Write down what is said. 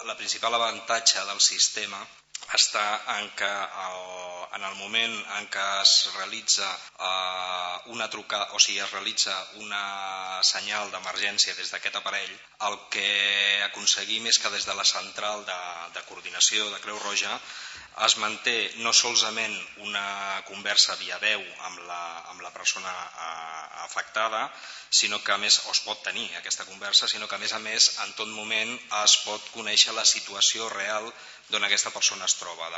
principal avantatge del sistema està en que en el moment en què es realitza una trucada, o sigui, es realitza una senyal d'emergència des d'aquest aparell, el que aconseguim és que des de la central de coordinació de Creu Roja es manté no solament una conversa via veu amb la persona afectada, sinó que a més es pot tenir aquesta conversa, sinó que a més en tot moment es pot conèixer la situació real d'on aquesta persona es troba, de